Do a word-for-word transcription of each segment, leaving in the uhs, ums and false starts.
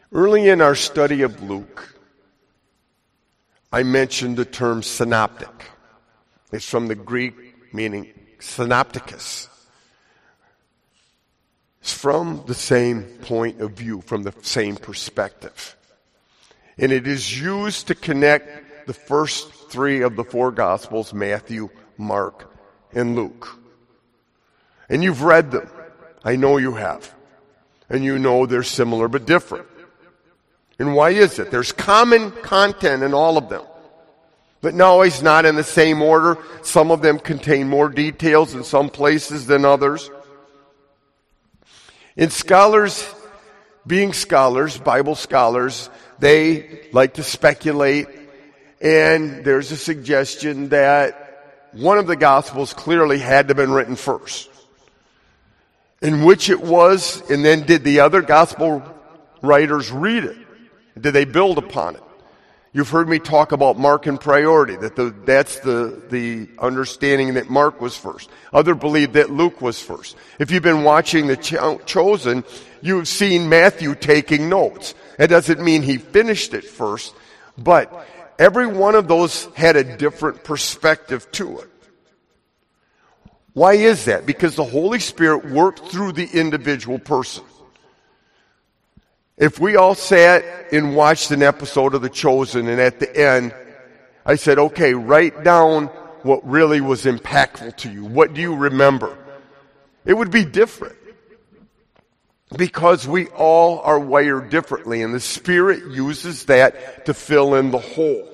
Early in our study of Luke, I mentioned the term synoptic. It's from the Greek meaning synopticus. It's from the same point of view, from the same perspective. And it is used to connect the first three of the four Gospels, Matthew, Mark, and Luke. And you've read them. I know you have. And you know they're similar but different. And why is it? There's common content in all of them, but not always not in the same order. Some of them contain more details in some places than others. And scholars, being scholars, Bible scholars, they like to speculate, and there's a suggestion that one of the Gospels clearly had to have been written first. In which it was, and then did the other Gospel writers read it? Did they build upon it? You've heard me talk about Mark in priority, that the, that's the, the understanding that Mark was first. Others believe that Luke was first. If you've been watching The Cho- Chosen, you've seen Matthew taking notes. That doesn't mean he finished it first, but every one of those had a different perspective to it. Why is that? Because the Holy Spirit worked through the individual person. If we all sat and watched an episode of The Chosen, and at the end, I said, okay, write down what really was impactful to you. What do you remember? It would be different. Because we all are wired differently, and the Spirit uses that to fill in the hole.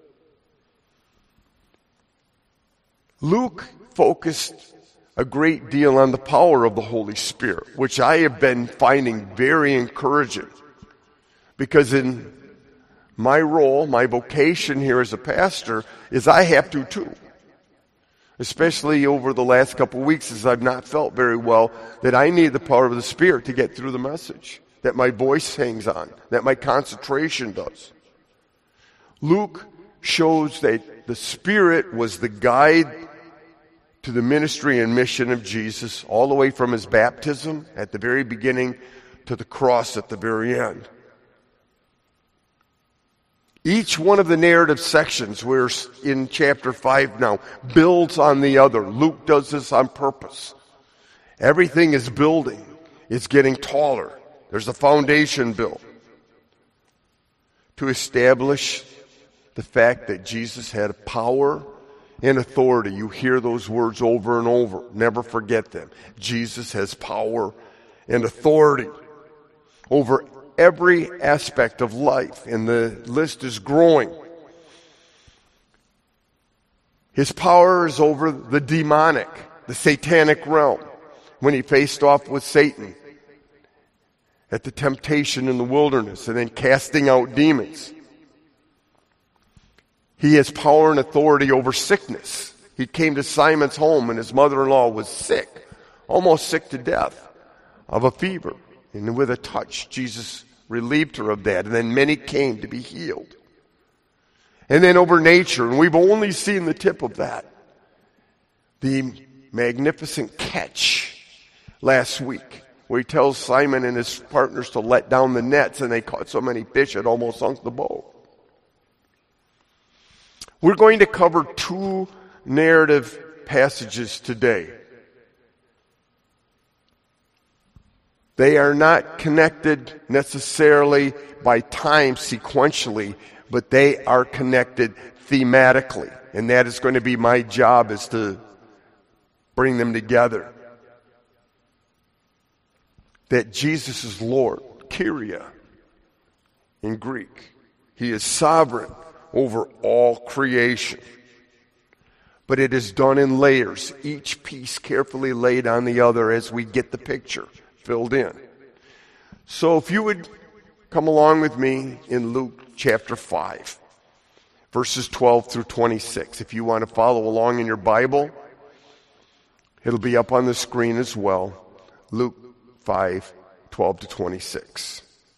Luke focused a great deal on the power of the Holy Spirit, which I have been finding very encouraging. Because in my role, my vocation here as a pastor, is I have to too. Especially over the last couple of weeks as I've not felt very well, that I need the power of the Spirit to get through the message. That my voice hangs on. That my concentration does. Luke shows that the Spirit was the guide to the ministry and mission of Jesus, all the way from his baptism at the very beginning to the cross at the very end. Each one of the narrative sections, we're in chapter five now, builds on the other. Luke does this on purpose. Everything is building. It's getting taller. There's a foundation built to establish the fact that Jesus had power and authority. You hear those words over and over. Never forget them. Jesus has power and authority over every aspect of life, and the list is growing. His power is over the demonic, the satanic realm, when he faced off with Satan at the temptation in the wilderness and then casting out demons. He has power and authority over sickness. He came to Simon's home and his mother-in-law was sick, almost sick to death of a fever. And with a touch, Jesus relieved her of that. And then many came to be healed. And then over nature, and we've only seen the tip of that. The magnificent catch last week, where he tells Simon and his partners to let down the nets, and they caught so many fish it almost sunk the boat. We're going to cover two narrative passages today. They are not connected necessarily by time sequentially, but they are connected thematically. And that is going to be my job, is to bring them together. That Jesus is Lord, Kyria in Greek. He is sovereign over all creation. But it is done in layers, each piece carefully laid on the other as we get the picture filled in. So if you would come along with me in Luke chapter five, verses twelve through twenty-six. If you want to follow along in your Bible, it'll be up on the screen as well. Luke five, twelve to twenty-six.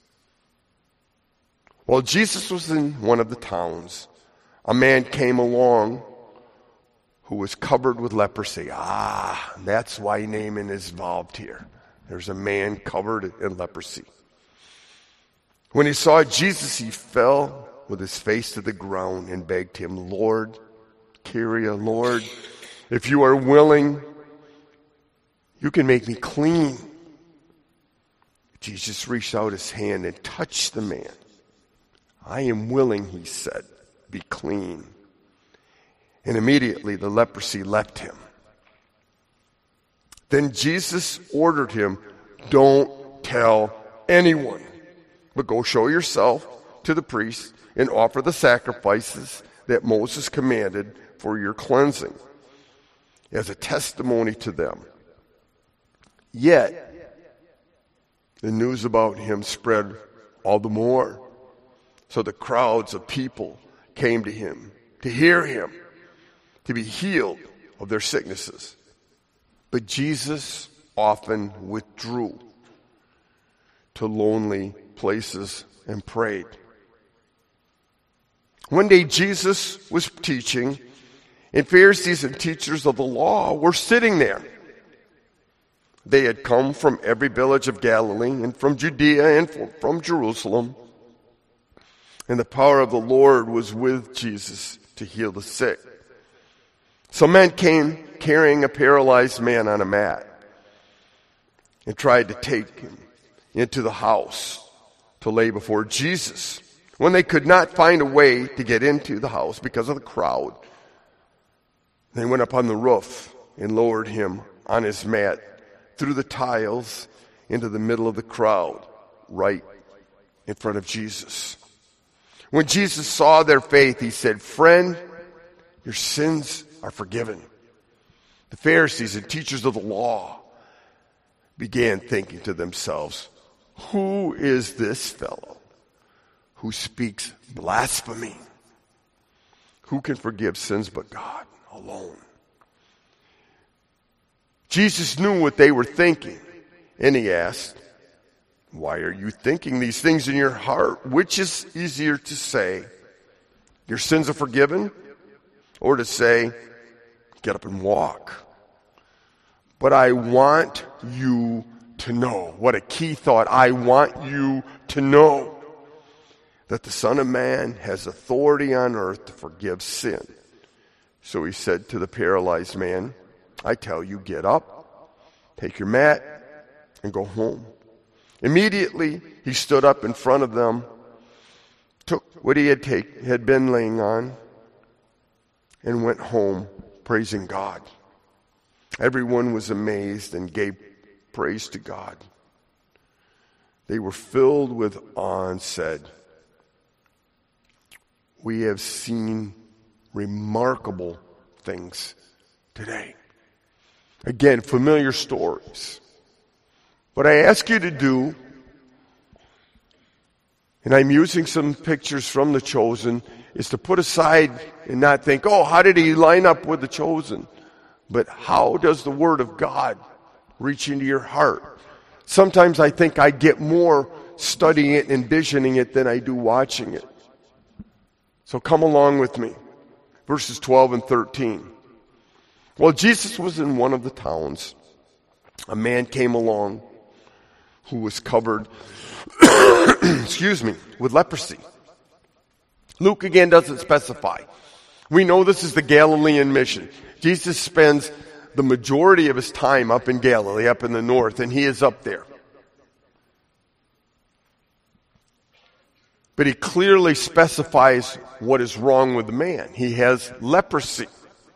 While Jesus was in one of the towns, a man came along who was covered with leprosy. Ah, that's why Naaman is involved here. There's a man covered in leprosy. When he saw Jesus, he fell with his face to the ground and begged him, Lord, Kyria, Lord, if you are willing, you can make me clean. Jesus reached out his hand and touched the man. I am willing, he said, be clean. And immediately the leprosy left him. Then Jesus ordered him, don't tell anyone, but go show yourself to the priest and offer the sacrifices that Moses commanded for your cleansing as a testimony to them. Yet, the news about him spread all the more. So the crowds of people came to him to hear him, to be healed of their sicknesses. But Jesus often withdrew to lonely places and prayed. One day Jesus was teaching, and Pharisees and teachers of the law were sitting there. They had come from every village of Galilee and from Judea and from Jerusalem. And the power of the Lord was with Jesus to heal the sick. Some men came carrying a paralyzed man on a mat and tried to take him into the house to lay before Jesus. When they could not find a way to get into the house because of the crowd, they went up on the roof and lowered him on his mat through the tiles into the middle of the crowd, right in front of Jesus. When Jesus saw their faith, he said, friend, your sins are forgiven. The Pharisees and teachers of the law began thinking to themselves, who is this fellow who speaks blasphemy? Who can forgive sins but God alone? Jesus knew what they were thinking, and he asked, why are you thinking these things in your heart? Which is easier to say, your sins are forgiven, or to say, get up and walk? But I want you to know, what a key thought, I want you to know that the Son of Man has authority on earth to forgive sin. So he said to the paralyzed man, I tell you, get up, take your mat, and go home. Immediately, he stood up in front of them, took what he had, take, had been laying on, and went home praising God. Everyone was amazed and gave praise to God. They were filled with awe and said, we have seen remarkable things today. Again, familiar stories. What I ask you to do, and I'm using some pictures from The Chosen, is to put aside and not think, oh, how did he line up with The Chosen? But how does the Word of God reach into your heart? Sometimes I think I get more studying it and envisioning it than I do watching it. So come along with me. Verses twelve and thirteen. While Jesus was in one of the towns, a man came along who was covered, excuse me, with leprosy. Luke again doesn't specify. We know this is the Galilean mission. Jesus spends the majority of his time up in Galilee, up in the north, and he is up there. But he clearly specifies what is wrong with the man. He has leprosy.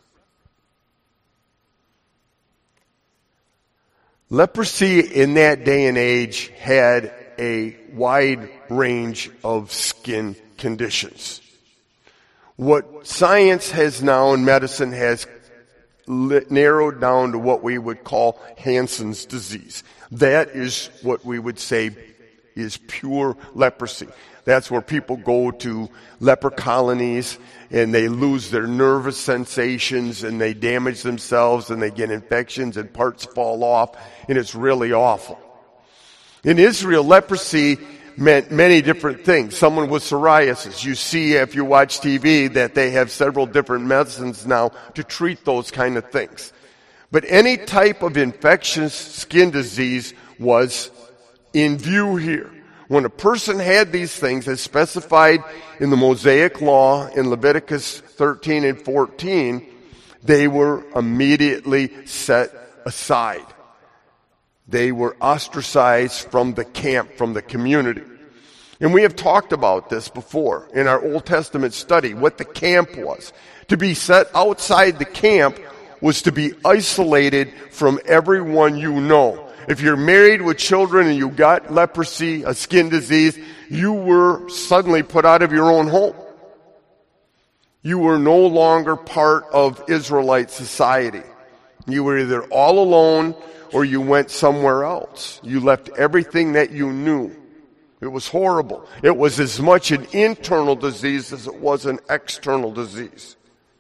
Leprosy in that day and age had a wide range of skin conditions. What science has now and medicine has narrowed down to what we would call Hansen's disease. That is what we would say is pure leprosy. That's where people go to leper colonies and they lose their nervous sensations and they damage themselves and they get infections and parts fall off, and it's really awful. In Israel, leprosy meant many different things. Someone with psoriasis. You see, if you watch T V, that they have several different medicines now to treat those kind of things. But any type of infectious skin disease was in view here. When a person had these things as specified in the Mosaic law in Leviticus thirteen and fourteen, they were immediately set aside. They were ostracized from the camp, from the community. And we have talked about this before in our Old Testament study, what the camp was. To be set outside the camp was to be isolated from everyone you know. If you're married with children and you got leprosy, a skin disease, you were suddenly put out of your own home. You were no longer part of Israelite society. You were either all alone or you went somewhere else. You left everything that you knew. It was horrible. It was as much an internal disease as it was an external disease.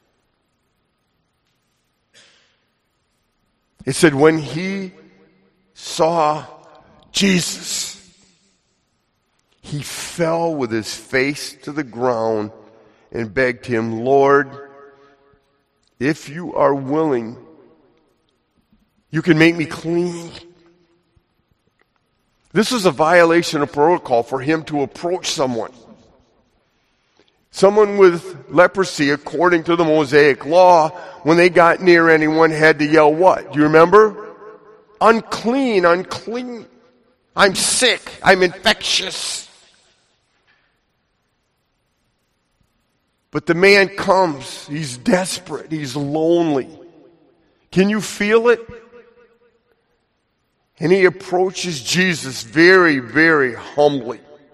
It said when he saw Jesus, he fell with his face to the ground and begged him, Lord, if you are willing, you can make me clean. This was a violation of protocol for him to approach someone. Someone with leprosy, according to the Mosaic law, when they got near anyone, had to yell what? Do you remember? Unclean, unclean. I'm sick. I'm infectious. But the man comes. He's desperate. He's lonely. Can you feel it? And he approaches Jesus very, very humbly.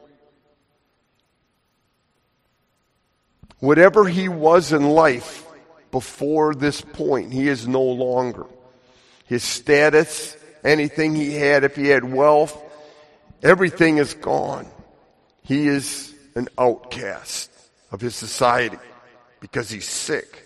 Whatever he was in life before this point, he is no longer. His status, anything he had, if he had wealth, everything is gone. He is an outcast of his society because he's sick.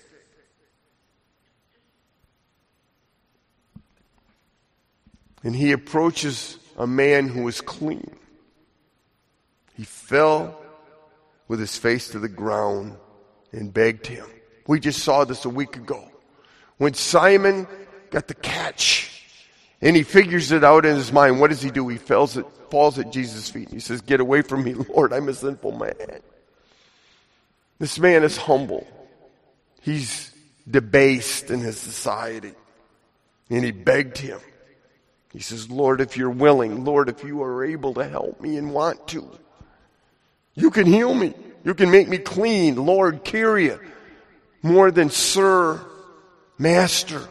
And he approaches a man who is clean. He fell with his face to the ground and begged him. We just saw this a week ago. When Simon got the catch and he figures it out in his mind, what does he do? He falls at, falls at Jesus' feet. And he says, get away from me, Lord, I'm a sinful man. This man is humble. He's debased in his society. And he begged him. He says, Lord, if you're willing, Lord, if you are able to help me and want to, you can heal me. You can make me clean. Lord, Kyrie, more than Sir, Master.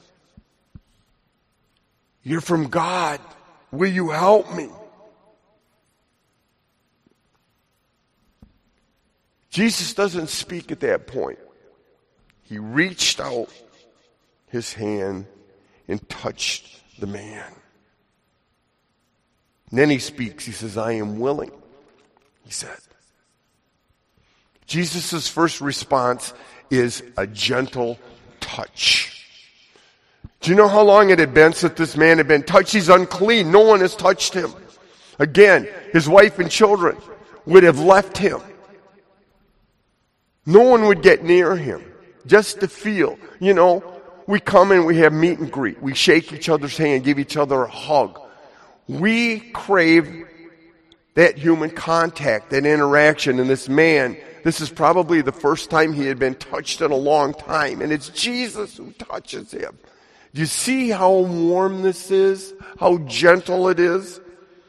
You're from God. Will you help me? Jesus doesn't speak at that point. He reached out his hand and touched the man. And then he speaks. He says, I am willing, he said. Jesus' first response is a gentle touch. Do you know how long it had been since this man had been touched? He's unclean. No one has touched him. Again, his wife and children would have left him. No one would get near him just to feel, you know, we come and we have meet and greet. We shake each other's hand, give each other a hug. We crave that human contact, that interaction. And this man, this is probably the first time he had been touched in a long time. And it's Jesus who touches him. Do you see how warm this is? How gentle it is?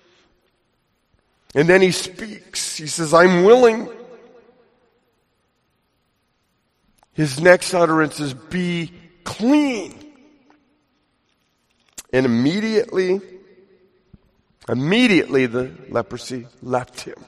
And then he speaks. He says, I'm willing. His next utterance is, be clean. And immediately, immediately the leprosy left him.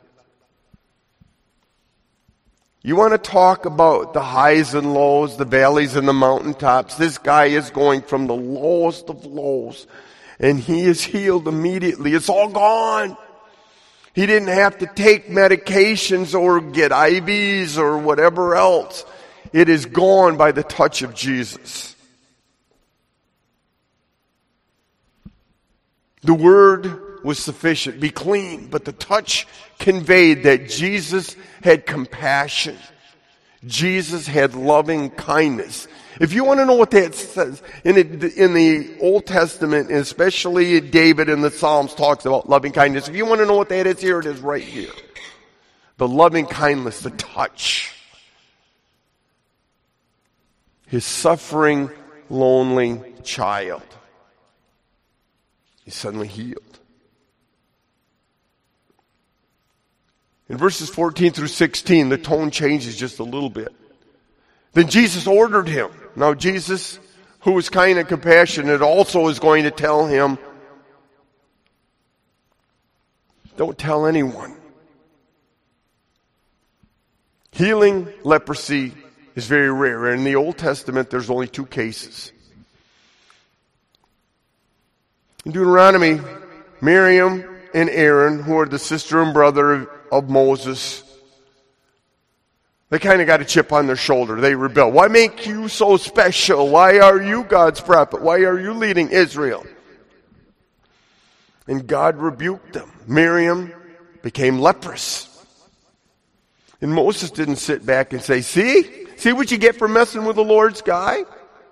You want to talk about the highs and lows, the valleys and the mountaintops. This guy is going from the lowest of lows, and he is healed immediately. It's all gone. He didn't have to take medications or get I Vs or whatever else. It is gone by the touch of Jesus. The word was sufficient, be clean, but the touch conveyed that Jesus had compassion. Jesus had loving kindness. If you want to know what that says, in the, in the Old Testament, and especially David in the Psalms talks about loving kindness. If you want to know what that is, here it is right here. The loving kindness, the touch. His suffering, lonely child. He's suddenly healed. In verses fourteen through sixteen, the tone changes just a little bit. Then Jesus ordered him. Now Jesus, who was kind and compassionate, also is going to tell him, don't tell anyone. Healing leprosy is very rare. In the Old Testament, there's only two cases. In Deuteronomy, Miriam and Aaron, who are the sister and brother of Moses, they kind of got a chip on their shoulder. They rebel. Why make you so special? Why are you God's prophet? Why are you leading Israel? And God rebuked them. Miriam became leprous. And Moses didn't sit back and say, see? See what you get for messing with the Lord's guy?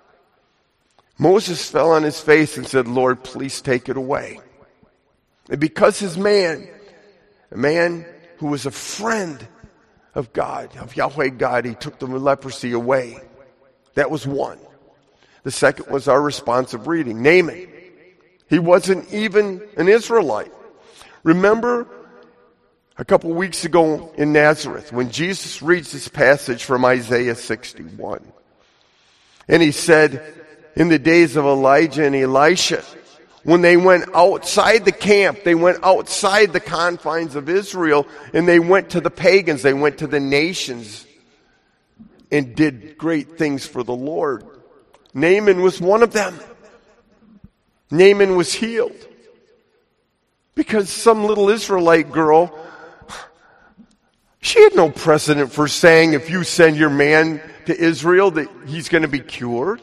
Moses fell on his face and said, Lord, please take it away. And because his man, a man who was a friend of God, of Yahweh God, he took the leprosy away. That was one. The second was our responsive reading. Naaman. He wasn't even an Israelite. Remember a couple weeks ago in Nazareth when Jesus reads this passage from Isaiah sixty-one. And he said, in the days of Elijah and Elisha, when they went outside the camp, they went outside the confines of Israel, and they went to the pagans, they went to the nations, and did great things for the Lord. Naaman was one of them. Naaman was healed. Because some little Israelite girl, she had no precedent for saying if you send your man to Israel that he's going to be cured.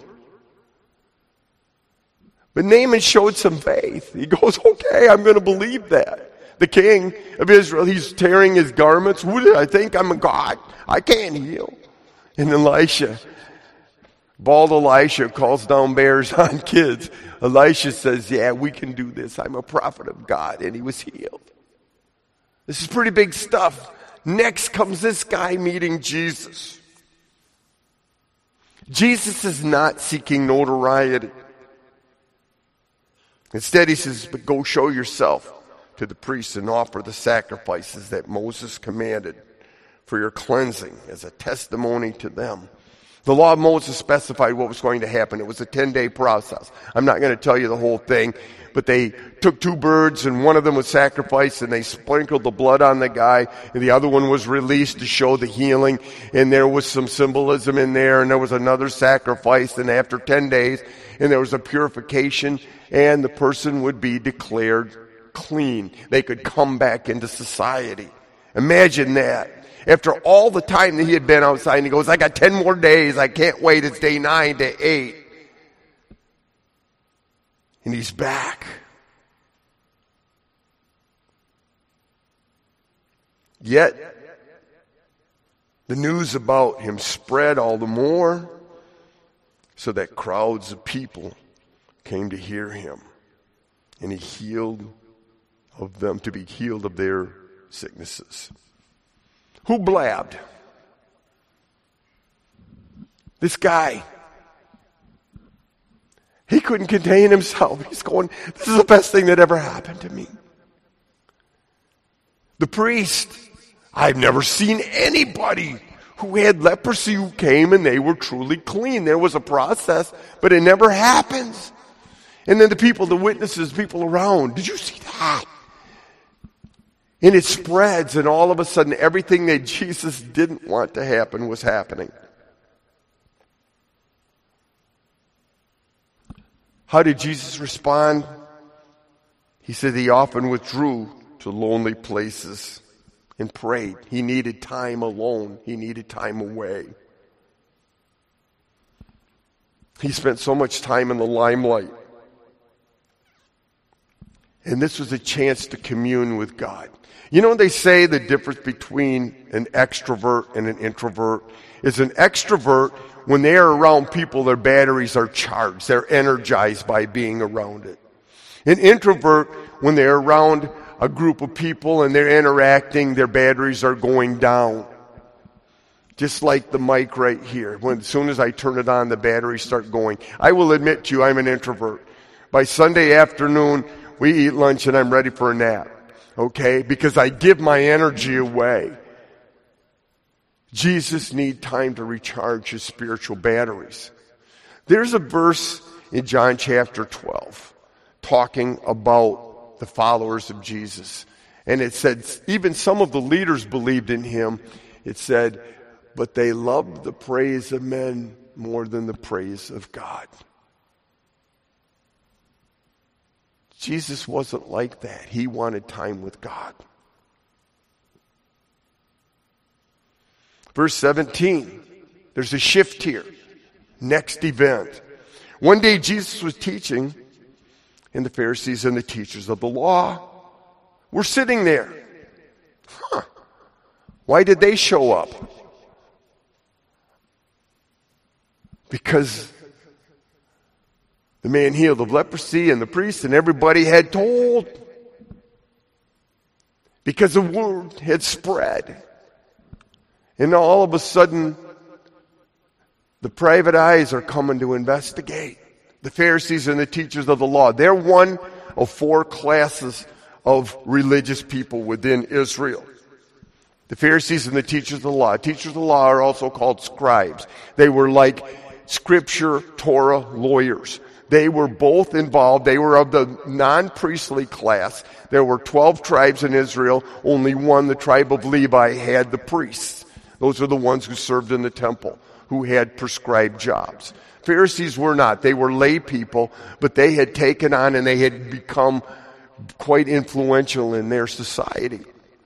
But Naaman showed some faith. He goes, okay, I'm going to believe that. The king of Israel, he's tearing his garments. Who did I think? I'm a god. I can't heal. And Elisha, bald Elisha calls down bears on kids. Elisha says, yeah, we can do this. I'm a prophet of God. And he was healed. This is pretty big stuff. Next comes this guy meeting Jesus. Jesus is not seeking notoriety. Instead, he says, but go show yourself to the priests and offer the sacrifices that Moses commanded for your cleansing as a testimony to them. The law of Moses specified what was going to happen. It was a ten-day process. I'm not going to tell you the whole thing, but they took two birds, and one of them was sacrificed, and they sprinkled the blood on the guy, and the other one was released to show the healing, and there was some symbolism in there, and there was another sacrifice, and after ten days, and there was a purification, and the person would be declared clean. They could come back into society. Imagine that. After all the time that he had been outside, and he goes, I got ten more days. I can't wait. It's day nine to eight. And he's back. Yet, the news about him spread all the more so that crowds of people came to hear him. And he healed of them, to be healed of their sicknesses. Who blabbed? This guy. He couldn't contain himself. He's going, this is the best thing that ever happened to me. The priest. I've never seen anybody who had leprosy who came and they were truly clean. There was a process, but it never happens. And then the people, the witnesses, people around, did you see that? And it spreads, and all of a sudden everything that Jesus didn't want to happen was happening. How did Jesus respond? He said he often withdrew to lonely places and prayed. He needed time alone. He needed time away. He spent so much time in the limelight. And this was a chance to commune with God. You know, they say the difference between an extrovert and an introvert is an extrovert, when they are around people, their batteries are charged. They're energized by being around it. An introvert, when they're around a group of people and they're interacting, their batteries are going down. Just like the mic right here. When, as soon as I turn it on, the batteries start going. I will admit to you, I'm an introvert. By Sunday afternoon, we eat lunch and I'm ready for a nap. Okay? Because I give my energy away. Jesus needs time to recharge his spiritual batteries. There's a verse in John chapter twelve talking about the followers of Jesus. And it said, even some of the leaders believed in him. It said, but they loved the praise of men more than the praise of God. Jesus wasn't like that. He wanted time with God. Verse seventeen, there's a shift here. Next event. One day Jesus was teaching, and the Pharisees and the teachers of the law were sitting there. Huh. Why did they show up? Because the man healed of leprosy and the priest and everybody had told. Because the word had spread. And all of a sudden, the private eyes are coming to investigate. The Pharisees and the teachers of the law. They're one of four classes of religious people within Israel. The Pharisees and the teachers of the law. Teachers of the law are also called scribes. They were like scripture, Torah lawyers. They were both involved. They were of the non-priestly class. There were twelve tribes in Israel. Only one, the tribe of Levi, had the priests. Those are the ones who served in the temple, who had prescribed jobs. Pharisees were not. They were lay people, but they had taken on and they had become quite influential in their society.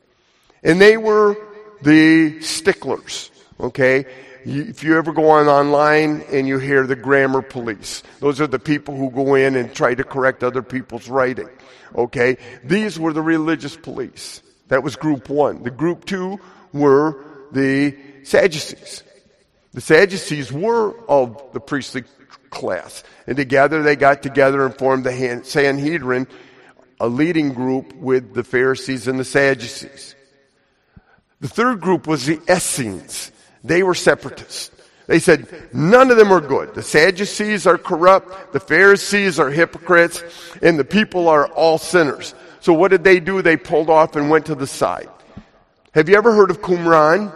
And they were the sticklers, okay? If you ever go on online and you hear the grammar police, those are the people who go in and try to correct other people's writing, okay? These were the religious police. That was group one. The group two were the Sadducees. The Sadducees were of the priestly class. And together they got together and formed the Sanhedrin, a leading group with the Pharisees and the Sadducees. The third group was the Essenes. They were separatists. They said, none of them are good. The Sadducees are corrupt, the Pharisees are hypocrites, and the people are all sinners. So what did they do? They pulled off and went to the side. Have you ever heard of Qumran?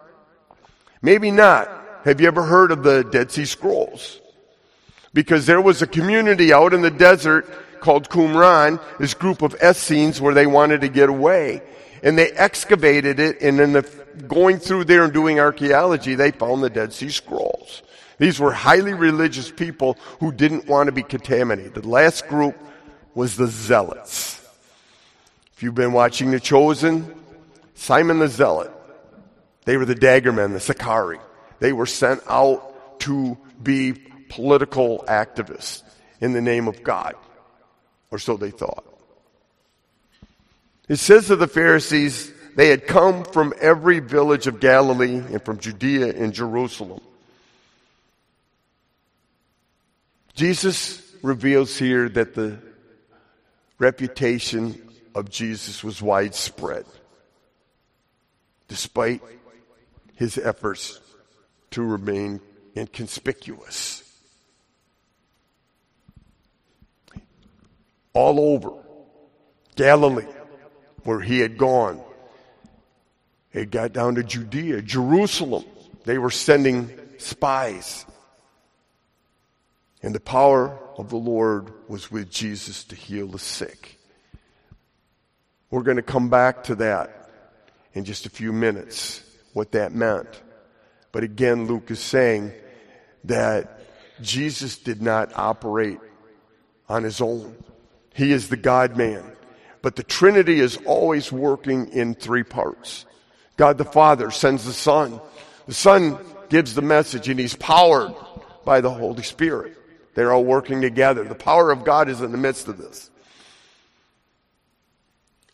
Maybe not. Have you ever heard of the Dead Sea Scrolls? Because there was a community out in the desert called Qumran, this group of Essenes, where they wanted to get away. And they excavated it, and in the going through there and doing archaeology, they found the Dead Sea Scrolls. These were highly religious people who didn't want to be contaminated. The last group was the Zealots. If you've been watching The Chosen, Simon the Zealot, they were the daggermen, the Sicarii. They were sent out to be political activists in the name of God, or so they thought. It says of the Pharisees, they had come from every village of Galilee and from Judea and Jerusalem. Jesus reveals here that the reputation of Jesus was widespread, despite his efforts to remain inconspicuous. All over Galilee, where he had gone, it got down to Judea, Jerusalem. They were sending spies. And the power of the Lord was with Jesus to heal the sick. We're going to come back to that in just a few minutes, what that meant. But again, Luke is saying that Jesus did not operate on his own. He is the God-man. But the Trinity is always working in three parts. God the Father sends the Son. The Son gives the message, and he's powered by the Holy Spirit. They're all working together. The power of God is in the midst of this.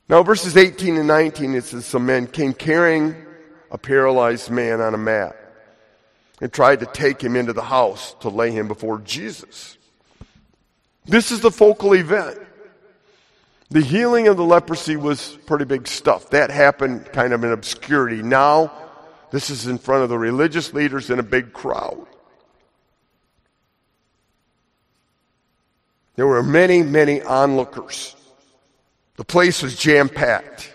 Now, verses eighteen and nineteen, it says, some men came carrying a paralyzed man on a mat and tried to take him into the house to lay him before Jesus. This is the focal event. The healing of the leprosy was pretty big stuff. That happened kind of in obscurity. Now, this is in front of the religious leaders in a big crowd. There were many, many onlookers. The place was jam-packed.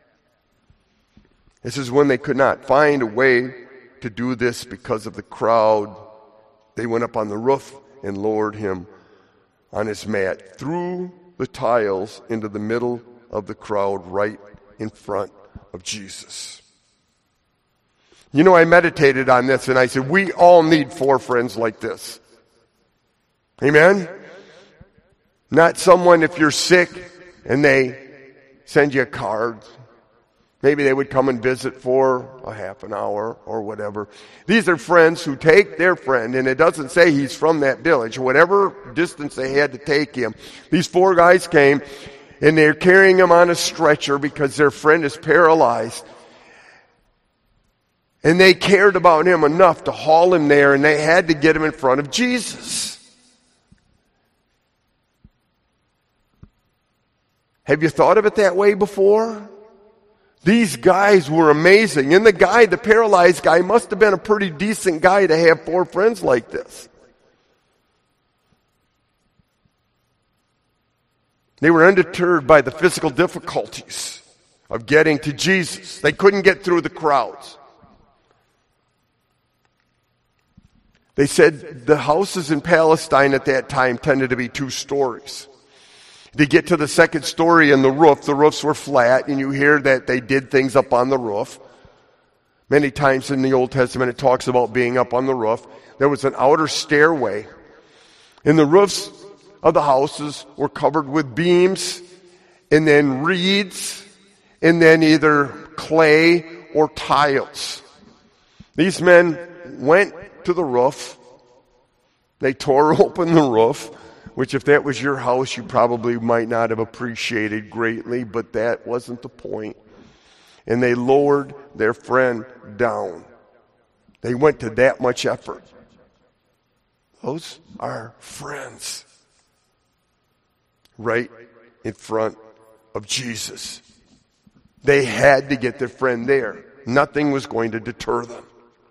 This is when they could not find a way to do this because of the crowd. They went up on the roof and lowered him on his mat through the tiles into the middle of the crowd right in front of Jesus. You know, I meditated on this and I said, we all need four friends like this. Amen? Not someone, if you're sick and they send you a card, maybe they would come and visit for a half an hour or whatever. These are friends who take their friend, and it doesn't say he's from that village, whatever distance they had to take him. These four guys came, and they're carrying him on a stretcher because their friend is paralyzed. And they cared about him enough to haul him there, and they had to get him in front of Jesus. Have you thought of it that way before? These guys were amazing. And the guy, the paralyzed guy, must have been a pretty decent guy to have four friends like this. They were undeterred by the physical difficulties of getting to Jesus. They couldn't get through the crowds. They said the houses in Palestine at that time tended to be two stories. They get to the second story and the roof. The roofs were flat, and you hear that they did things up on the roof. Many times in the Old Testament it talks about being up on the roof. There was an outer stairway. And the roofs of the houses were covered with beams and then reeds and then either clay or tiles. These men went to the roof. They tore open the roof, which if that was your house, you probably might not have appreciated greatly, but that wasn't the point. And they lowered their friend down. They went to that much effort. Those are friends. Right in front of Jesus. They had to get their friend there. Nothing was going to deter them.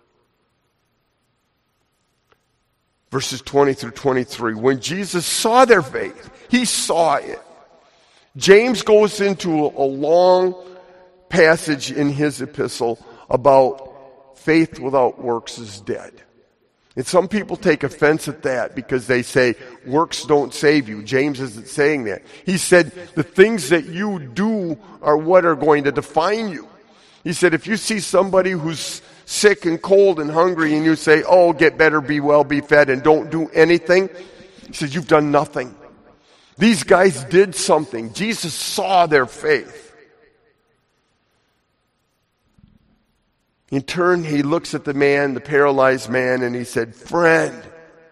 Verses twenty through twenty-three. When Jesus saw their faith, he saw it. James goes into a long passage in his epistle about faith without works is dead. And some people take offense at that because they say works don't save you. James isn't saying that. He said the things that you do are what are going to define you. He said if you see somebody who's sick and cold and hungry and you say, oh, get better, be well, be fed, and don't do anything, he says you've done nothing. These guys did something. Jesus saw their faith. In turn, he looks at the man, the paralyzed man, and he said, friend,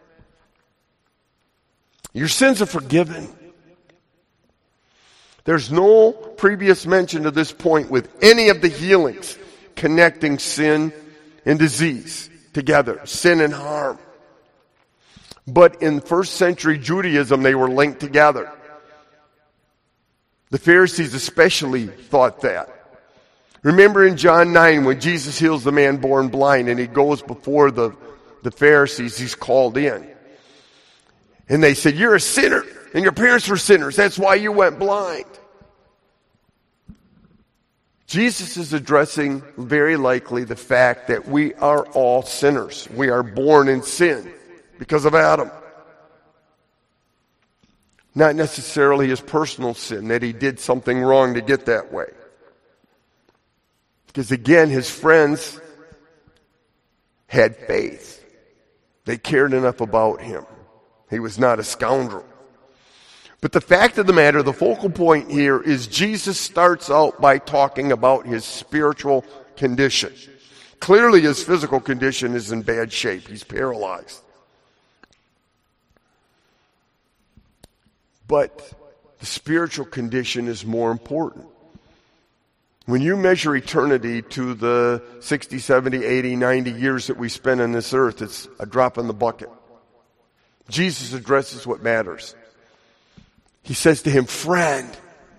your sins are forgiven. There's no previous mention to this point with any of the healings connecting sin and disease together, sin and harm. But in first century Judaism, they were linked together. The Pharisees especially thought that. Remember in John nine when Jesus heals the man born blind and he goes before the, the Pharisees, he's called in. And they said, you're a sinner and your parents were sinners. That's why you went blind. Jesus is addressing very likely the fact that we are all sinners. We are born in sin because of Adam. Not necessarily his personal sin, that he did something wrong to get that way. Because again, his friends had faith. They cared enough about him. He was not a scoundrel. But the fact of the matter, the focal point here is Jesus starts out by talking about his spiritual condition. Clearly his physical condition is in bad shape. He's paralyzed. But the spiritual condition is more important. When you measure eternity to the sixty, seventy, eighty, ninety years that we spend on this earth, it's a drop in the bucket. Jesus addresses what matters. He says to him, friend.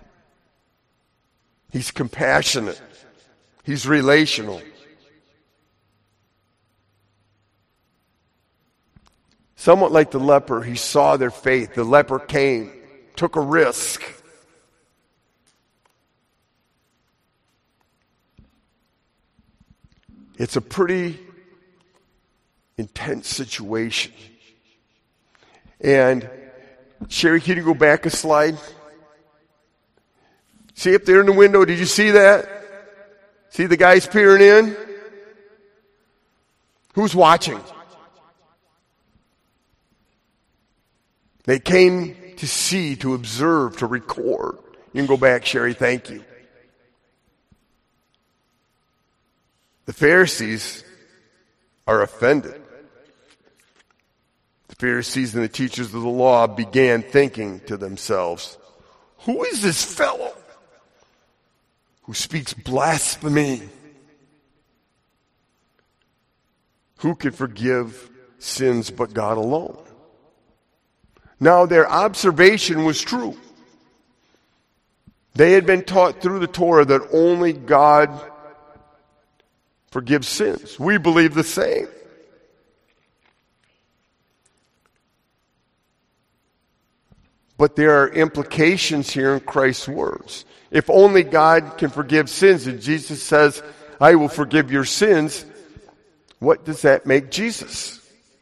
He's compassionate. He's relational. Somewhat like the leper, he saw their faith. The leper came, took a risk. It's a pretty intense situation. And Sherry, can you go back a slide? See up there in the window, did you see that? See the guys peering in? Who's watching? They came to see, to observe, to record. You can go back, Sherry, thank you. The Pharisees are offended. The Pharisees and the teachers of the law began thinking to themselves, who is this fellow who speaks blasphemy? Who can forgive sins but God alone? Now their observation was true. They had been taught through the Torah that only God forgives sins. We believe the same. But there are implications here in Christ's words. If only God can forgive sins, and Jesus says, I will forgive your sins, what does that make Jesus?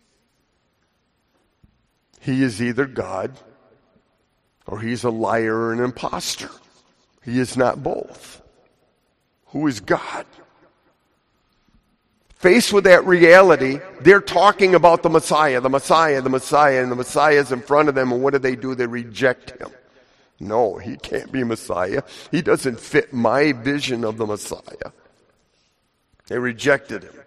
He is either God or he's a liar or an imposter. He is not both. Who is God? Faced with that reality, they're talking about the Messiah, the Messiah, the Messiah, and the Messiah is in front of them, and what do they do? They reject him. No, he can't be Messiah. He doesn't fit my vision of the Messiah. They rejected him.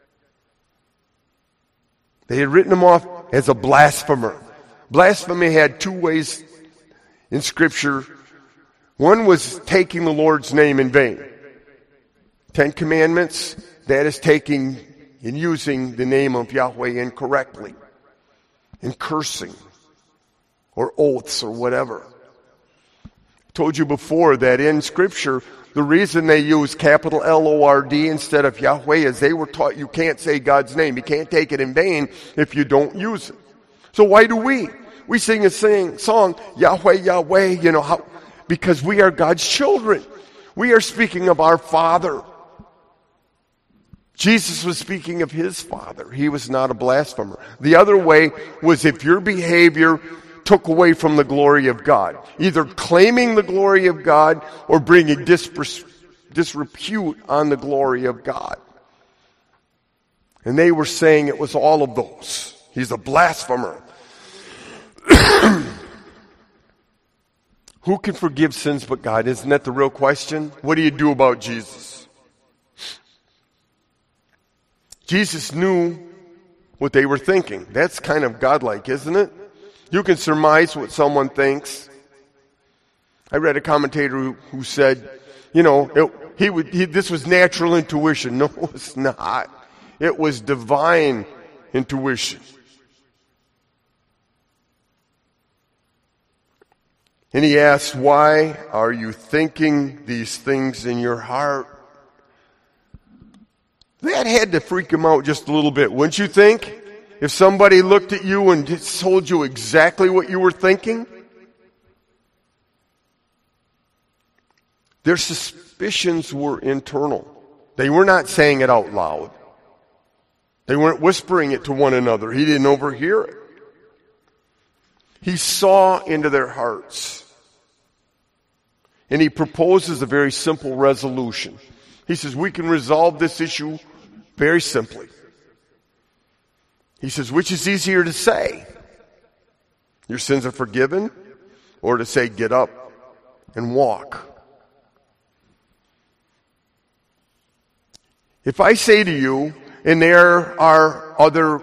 They had written him off as a blasphemer. Blasphemy had two ways in Scripture. One was taking the Lord's name in vain. Ten Commandments, that is taking and using the name of Yahweh incorrectly. And cursing. Or oaths or whatever. I told you before that in Scripture, the reason they use capital L O R D instead of Yahweh is they were taught you can't say God's name. You can't take it in vain if you don't use it. So why do we? We sing a sing, song, Yahweh, Yahweh, you know, how, because we are God's children. We are speaking of our Father. Jesus was speaking of his Father. He was not a blasphemer. The other way was if your behavior took away from the glory of God. Either claiming the glory of God or bringing dispres- disrepute on the glory of God. And they were saying it was all of those. He's a blasphemer. Who can forgive sins but God? Isn't that the real question? What do you do about Jesus? Jesus knew what they were thinking. That's kind of godlike, isn't it? You can surmise what someone thinks. I read a commentator who, who said, you know, it, he would, he, this was natural intuition. No, it's not. It was divine intuition. And he asked, why are you thinking these things in your heart? That had to freak him out just a little bit, wouldn't you think? If somebody looked at you and told you exactly what you were thinking? Their suspicions were internal. They were not saying it out loud. They weren't whispering it to one another. He didn't overhear it. He saw into their hearts. And he proposes a very simple resolution. He says, we can resolve this issue very simply. He says, which is easier to say? Your sins are forgiven? Or to say, get up and walk? If I say to you, and there are other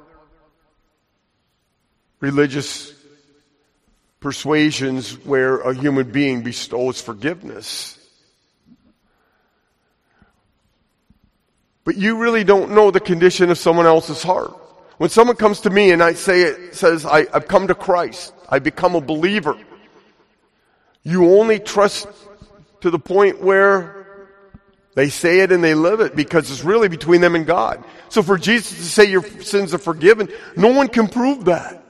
religious persuasions where a human being bestows forgiveness, But you really don't know the condition of someone else's heart. When someone comes to me and I say it, says, I, I've come to Christ, I become a believer, you only trust to the point where they say it and they live it, because it's really between them and God. So for Jesus to say your sins are forgiven, no one can prove that.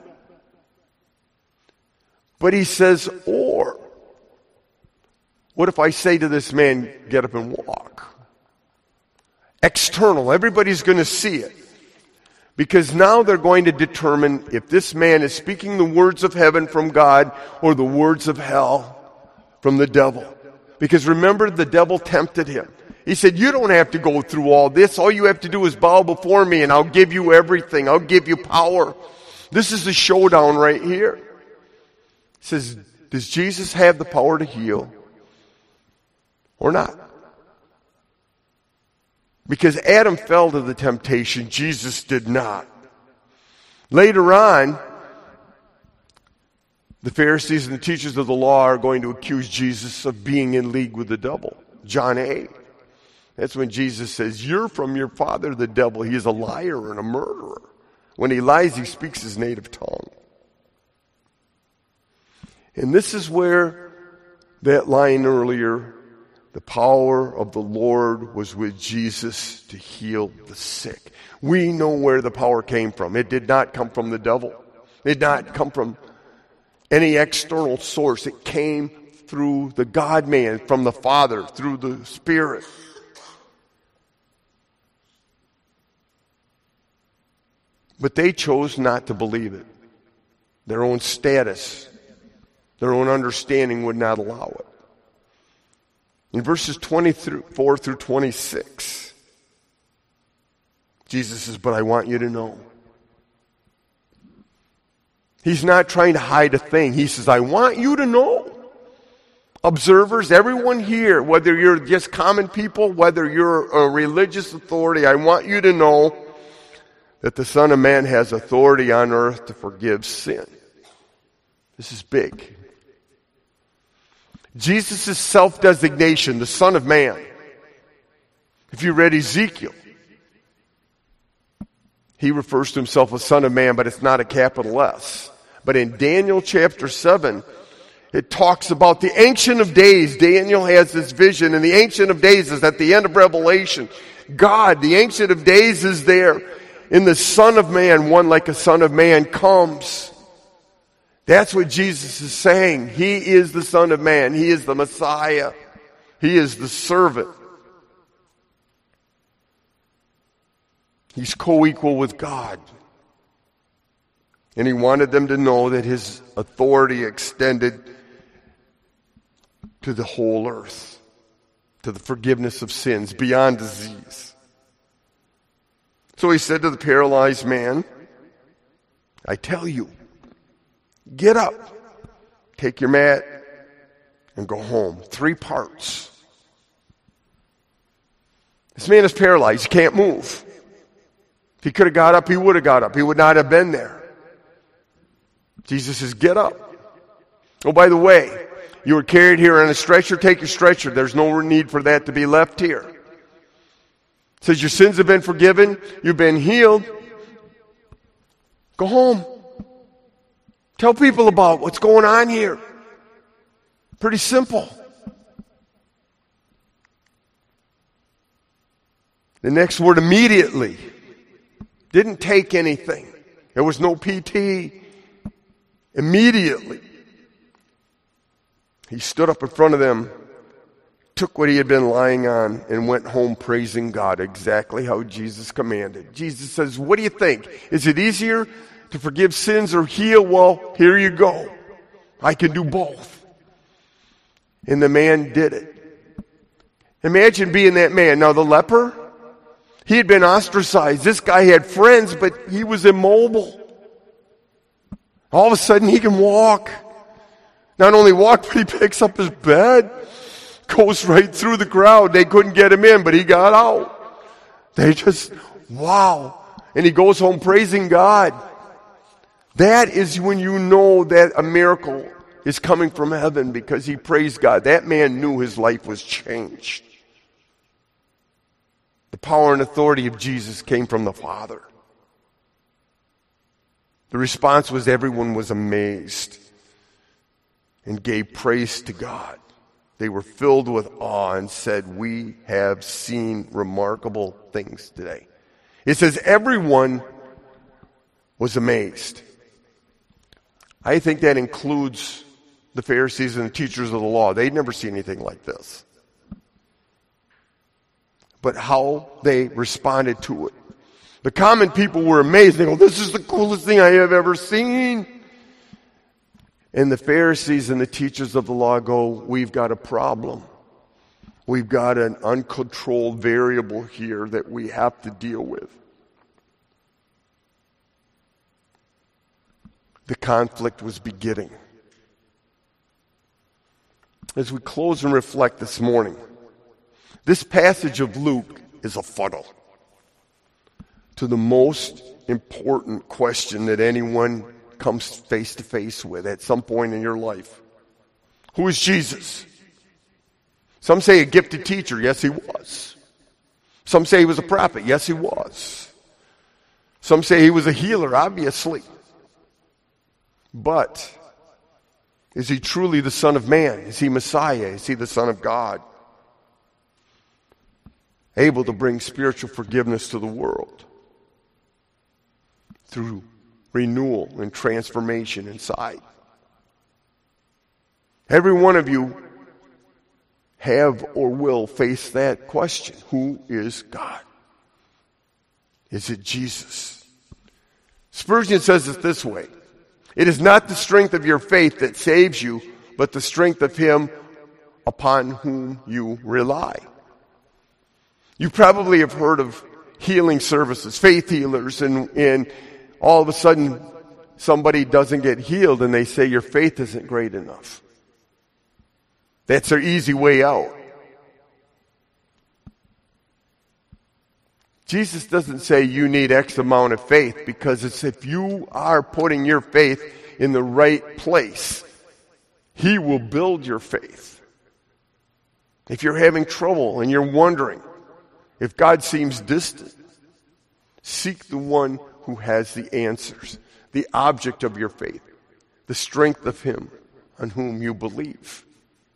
But he says, or, what if I say to this man, get up and walk? External, everybody's going to see it. Because now they're going to determine if this man is speaking the words of heaven from God or the words of hell from the devil. Because remember, the devil tempted him. He said, you don't have to go through all this. All you have to do is bow before me and I'll give you everything. I'll give you power. This is the showdown right here. He says, does Jesus have the power to heal or not? Because Adam fell to the temptation, Jesus did not. Later on, the Pharisees and the teachers of the law are going to accuse Jesus of being in league with the devil. John eight. That's when Jesus says, you're from your father, the devil. He is a liar and a murderer. When he lies, he speaks his native tongue. And this is where that line earlier, the power of the Lord was with Jesus to heal the sick. We know where the power came from. It did not come from the devil. It did not come from any external source. It came through the God-man, from the Father, through the Spirit. But they chose not to believe it. Their own status, their own understanding would not allow it. In verses twenty-four through twenty-six, Jesus says, but I want you to know. He's not trying to hide a thing. He says, I want you to know. Observers, everyone here, whether you're just common people, whether you're a religious authority, I want you to know that the Son of Man has authority on earth to forgive sin. This is big. Jesus' self-designation, the Son of Man. If you read Ezekiel, he refers to himself as Son of Man, but it's not a capital S. But in Daniel chapter seven, it talks about the Ancient of Days. Daniel has this vision, and the Ancient of Days is at the end of Revelation. God, the Ancient of Days, is there. In the Son of Man, one like a Son of Man comes. That's what Jesus is saying. He is the Son of Man. He is the Messiah. He is the servant. He's co-equal with God. And he wanted them to know that his authority extended to the whole earth, to the forgiveness of sins, beyond disease. So he said to the paralyzed man, I tell you, get up, take your mat, and go home. Three parts. This man is paralyzed. He can't move. If he could have got up, he would have got up. He would not have been there. Jesus says, get up. Oh, by the way, you were carried here on a stretcher. Take your stretcher. There's no need for that to be left here. It says your sins have been forgiven. You've been healed. Go home. Tell people about what's going on here. Pretty simple. The next word, immediately. Didn't take anything. There was no P T. Immediately. He stood up in front of them, took what he had been lying on, and went home praising God, exactly how Jesus commanded. Jesus says, what do you think? Is it easier to forgive sins or heal? Well, here you go. I can do both. And the man did it. Imagine being that man. Now the leper, he had been ostracized. This guy had friends, but he was immobile. All of a sudden he can walk. Not only walk, but he picks up his bed, goes right through the crowd. They couldn't get him in, but he got out. They just, wow. And he goes home praising God. That is when you know that a miracle is coming from heaven, because he praised God. That man knew his life was changed. The power and authority of Jesus came from the Father. The response was everyone was amazed and gave praise to God. They were filled with awe and said, "We have seen remarkable things today." It says everyone was amazed. I think that includes the Pharisees and the teachers of the law. They'd never seen anything like this. But how they responded to it. The common people were amazed. They go, "This is the coolest thing I have ever seen." And the Pharisees and the teachers of the law go, "We've got a problem. We've got an uncontrolled variable here that we have to deal with." The conflict was beginning. As we close and reflect this morning, this passage of Luke is a funnel to the most important question that anyone comes face to face with at some point in your life. Who is Jesus? Some say a gifted teacher. Yes, he was. Some say he was a prophet. Yes, he was. Some say he was a healer, obviously. But is he truly the Son of Man? Is he Messiah? Is he the Son of God? Able to bring spiritual forgiveness to the world through renewal and transformation inside. Every one of you have or will face that question. Who is God? Is it Jesus? Spurgeon says it this way: "It is not the strength of your faith that saves you, but the strength of him upon whom you rely." You probably have heard of healing services, faith healers, and, and all of a sudden somebody doesn't get healed and they say your faith isn't great enough. That's their easy way out. Jesus doesn't say you need X amount of faith, because it's if you are putting your faith in the right place, he will build your faith. If you're having trouble and you're wondering if God seems distant, seek the one who has the answers, the object of your faith, the strength of him on whom you believe.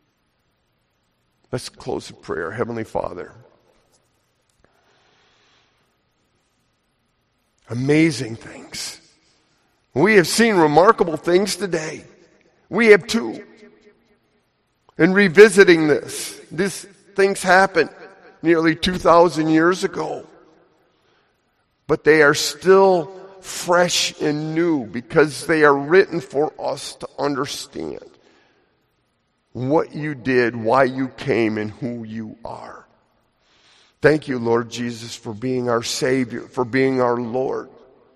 Let's close in prayer. Heavenly Father, amazing things. We have seen remarkable things today. We have too. In revisiting this, these things happened nearly two thousand years ago. But they are still fresh and new because they are written for us to understand what you did, why you came, and who you are. Thank you, Lord Jesus, for being our Savior, for being our Lord.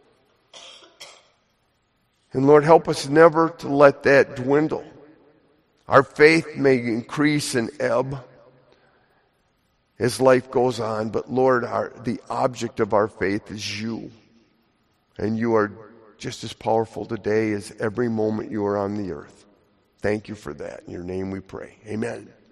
And Lord, help us never to let that dwindle. Our faith may increase and ebb as life goes on, but Lord, our, the object of our faith is you. And you are just as powerful today as every moment you are on the earth. Thank you for that. In your name we pray. Amen.